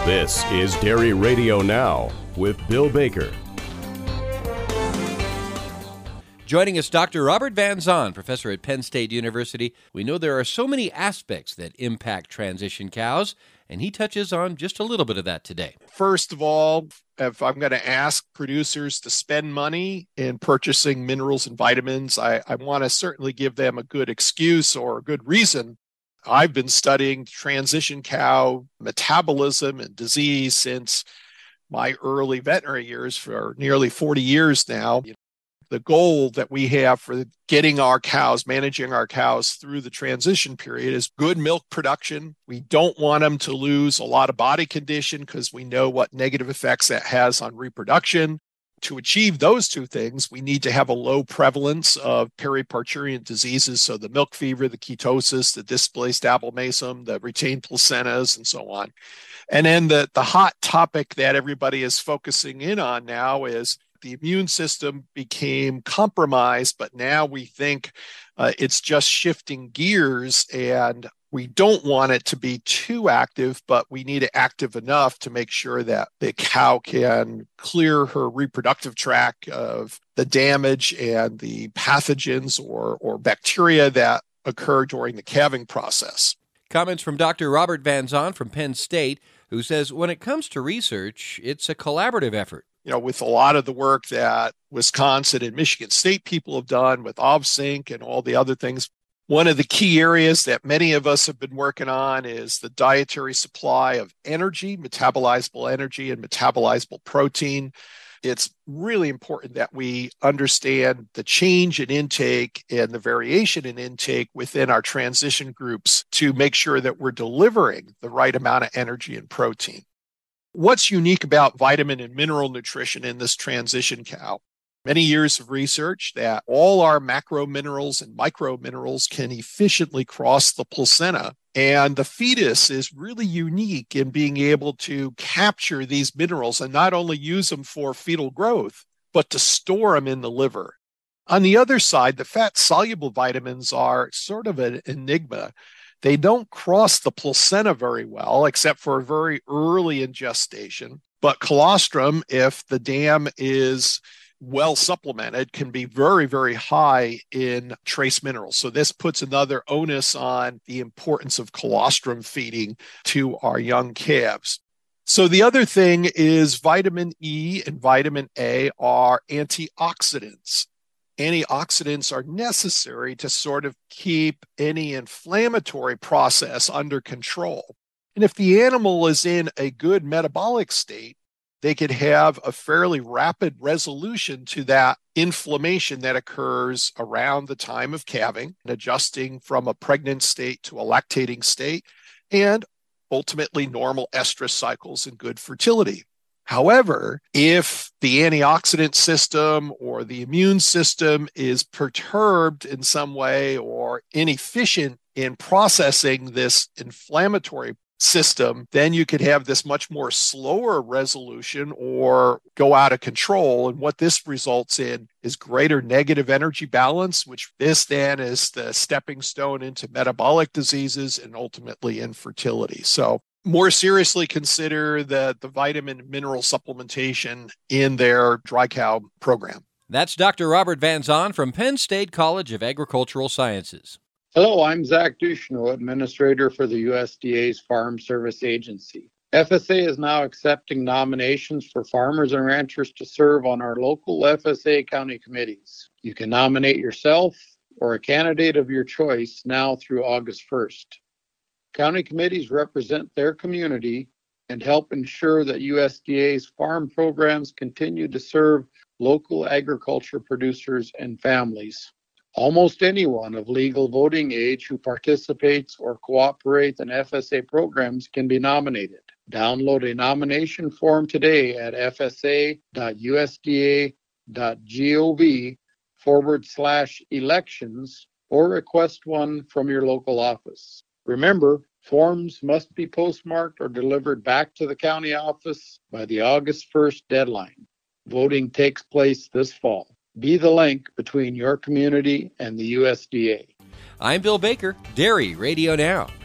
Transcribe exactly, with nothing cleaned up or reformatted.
This is Dairy Radio Now with Bill Baker. Joining us, Doctor Robert Van Zon, professor at Penn State University. We know there are so many aspects that impact transition cows, and he touches on just a little bit of that today. First of all, if I'm going to ask producers to spend money in purchasing minerals and vitamins, I, I want to certainly give them a good excuse or a good reason. I've been studying transition cow metabolism and disease since my early veterinary years for nearly forty years now. The goal that we have for getting our cows, managing our cows through the transition period is good milk production. We don't want them to lose a lot of body condition because we know what negative effects that has on reproduction. To achieve those two things, we need to have a low prevalence of periparturient diseases, so the milk fever, the ketosis, the displaced abomasum, the retained placentas, and so on. And then the, the hot topic that everybody is focusing in on now is the immune system became compromised, but now we think uh, it's just shifting gears, and we don't want it to be too active, but we need it active enough to make sure that the cow can clear her reproductive tract of the damage and the pathogens or, or bacteria that occur during the calving process. Comments from Doctor Robert Van Zon from Penn State, who says when it comes to research, it's a collaborative effort. You know, with a lot of the work that Wisconsin and Michigan State people have done with OVSync and all the other things, one of the key areas that many of us have been working on is the dietary supply of energy, metabolizable energy and metabolizable protein. It's really important that we understand the change in intake and the variation in intake within our transition groups to make sure that we're delivering the right amount of energy and protein. What's unique about vitamin and mineral nutrition in this transition cow? Many years of research that all our macro minerals and micro minerals can efficiently cross the placenta. And the fetus is really unique in being able to capture these minerals and not only use them for fetal growth, but to store them in the liver. On the other side, the fat-soluble vitamins are sort of an enigma. They don't cross the placenta very well, except for very early in gestation. But colostrum, if the dam is well supplemented, can be very, very high in trace minerals. So this puts another onus on the importance of colostrum feeding to our young calves. So the other thing is vitamin E and vitamin A are antioxidants. Antioxidants are necessary to sort of keep any inflammatory process under control. And if the animal is in a good metabolic state, they could have a fairly rapid resolution to that inflammation that occurs around the time of calving, adjusting from a pregnant state to a lactating state, and ultimately normal estrus cycles and good fertility. However, if the antioxidant system or the immune system is perturbed in some way or inefficient in processing this inflammatory system, then you could have this much more slower resolution or go out of control. And what this results in is greater negative energy balance, which this then is the stepping stone into metabolic diseases and ultimately infertility. So more seriously consider the, the vitamin and mineral supplementation in their dry cow program. That's Doctor Robert Van Zon from Penn State College of Agricultural Sciences. Hello, I'm Zach Duchesneau, Administrator for the U S D A's Farm Service Agency. F S A is now accepting nominations for farmers and ranchers to serve on our local F S A county committees. You can nominate yourself or a candidate of your choice now through August first. County committees represent their community and help ensure that U S D A's farm programs continue to serve local agriculture producers and families. Almost anyone of legal voting age who participates or cooperates in F S A programs can be nominated. Download a nomination form today at fsa.usda.gov forward slash elections or request one from your local office. Remember, forms must be postmarked or delivered back to the county office by the August first deadline. Voting takes place this fall. Be the link between your community and the U S D A. I'm Bill Baker, Dairy Radio Now.